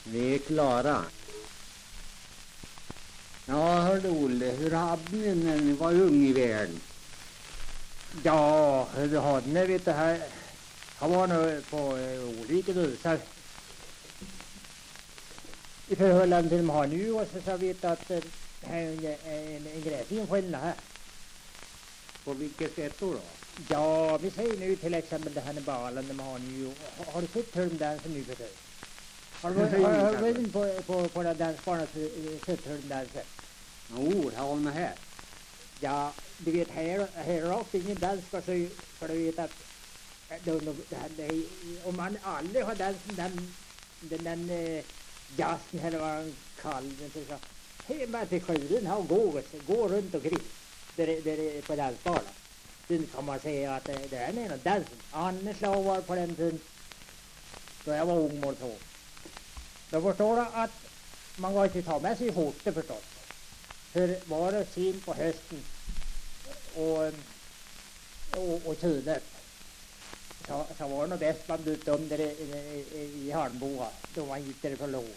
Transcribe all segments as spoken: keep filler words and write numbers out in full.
Vi är klara. Ja, hörde Olle, hur hade ni när ni var ung i världen? Ja, hur hade ni, vet du, här, här var nog på uh, olika visar. I förhållande till de har nu, och så, så vet jag att det uh, här är en, en, en gräsning skillnad här. På vilket sätt då då? Ja, vi säger nu till exempel det här med balen de har nu. Har, har du sett hur de dansar nu för sig? Har du varit in på, på, på den dansbanan och sett hur de dansar? Jo, här har man här. Ja, du vet, här, här är ofta ingen dans för, så, för du vet att de, de, de, om man aldrig har dansat den, den, den uh, jazzen eller vad han kallar den, så här bara till skjulen här och gå, gå runt omkring där, där, på dansbanan. Sen kan man säga att det, det är en av dansen. Annars var på den tiden då jag var ung och så. Då förstår jag att man går inte ta med sig skjortor förstås. För var det sin på hösten och, och, och tiden så, så var det nog bäst man bytte om där i, i, i Halmboa då man gick där för låg.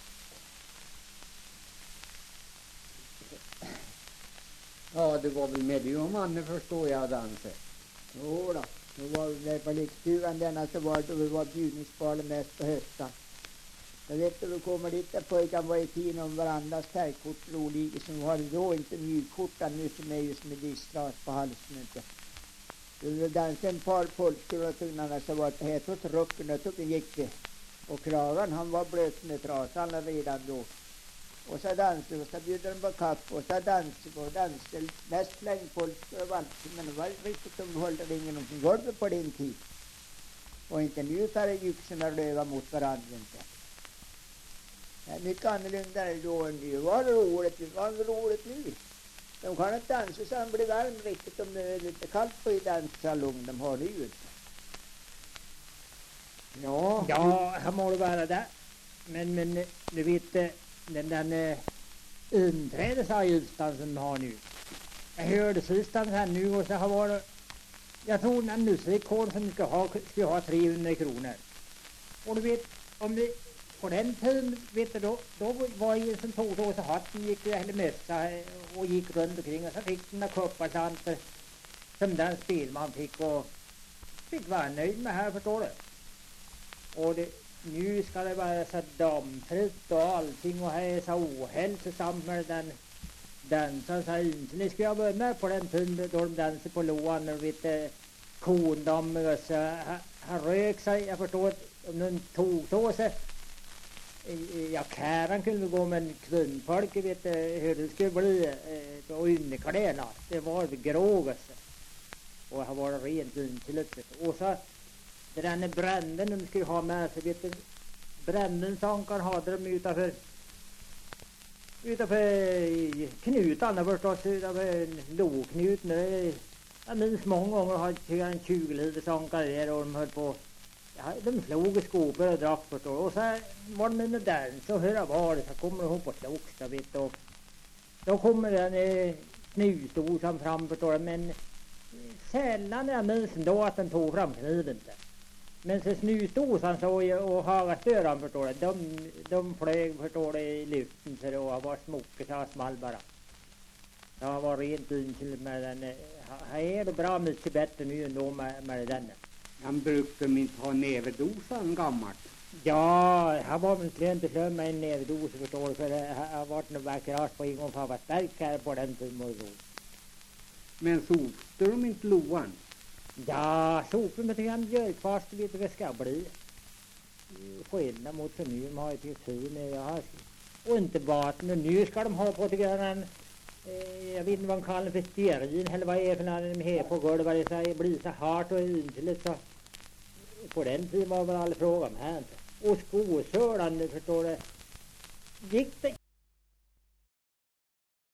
Ja, det var väl med dig och mannen förstår jag dansen. Jo då, då var vi på likstugan denna så var det då vi var bjudningsbalen mest på höstan. Jag vet att vi kommer dit där pojkan var i tiden om varandras färgkort och olika som var det då inte mjukkortan nu som är just med distras på halsen inte. Det dansade en par polskor och tunnarna så var det helt åt rocken och tog gick det. Och kragen han var blöt med trasan redan då. Och så dansade och så bjöd de på kaffe och så dansade och dansade mest längdpolskor och valser men det var riktigt de höll ringen om sin golvet på din tid. Och inte nu tar det yxorna röva mot varandra inte. Ja, mycket annorlunda då än nu. Var det roligt? Det var roligt nu. De kan inte dansa så han blir varm riktigt om det är lite kallt på i danssalong. De har det ju inte. Ja, ja, här må det vara det. Men, men du vet, den där inträdesavgiften som har nu. Jag hörde sist här nu och så har varit, jag tror den musikkorn som ska ha, ska ha trehundra kronor. Och du vet, om det på den tiden, vet du, då, då var det som tog då så hatten gick eller mössa och gick runt omkring och så fick den där kopparsanter som den spelman fick och fick vara nöjd med här, förstår du. Och det, nu ska det vara så dammfritt och allting och här är så ohälsosamt med den dansen så inte. Ni ska jag vara med på den tiden då de dansade på låan och lite kondamm och så han rök sig, jag förstår att om någon tog så sig. Ja, käran kunde gå med en kvinnfolk, vet hur det skulle bli på underkläderna. Det var grågaste. Och här var det rent ynkligt. Och så det där när bränden de skulle ha med sig, vet du, brändensankar hade de utanför utanför knutarna förstås, utanför loknuten. Jag minns många gånger har jag en tjugo liter sankar där och de höll på. Ja, de slog i skopor och drack förstår. Och så var de med där så hur var det så kommer hon på sloksta vet och då kommer den eh, knustosan fram förstår men sällan jag minns då att den tog fram kniven. Men så snustosan så och hagastöran förstår det. De, de flög förstår det i luften så det var smoker så small bara. Det var rent ynkligt med den. Här är det bra mycket bättre nu ändå med, med den. Han brukade inte ha nävedosan gammalt. Ja, han var väl inte inte slöm med en nävedos förstår för det har varit något vackrast på en gång för att vara starkare på den tiden. Men sopade de inte loan? Ja, sopar med till en björkfast vet du vad det ska bli. Skillnad mot för nu, de har ju till fin ja. Och inte vatten, och nu ska de ha på till en eh, jag vet inte vad de kallar för sterin eller vad det är för när de är på golvet det blir så hårt och ynkligt så på den tiden var väl alla frågan här. Och skosölan, förstår du, gick det